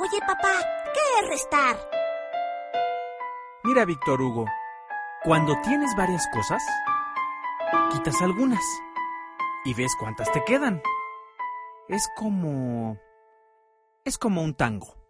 Oye, papá, ¿qué es restar? Mira, Víctor Hugo, cuando tienes varias cosas, quitas algunas y ves cuántas te quedan. Es como un tango.